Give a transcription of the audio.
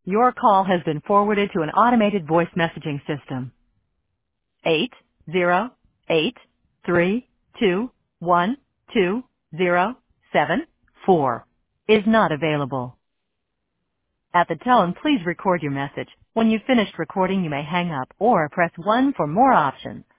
Your call has been forwarded to an automated voice messaging system. 808321207 is not available. At the tone, please record your message. When you've finished recording, you may hang up or press 1 for more options.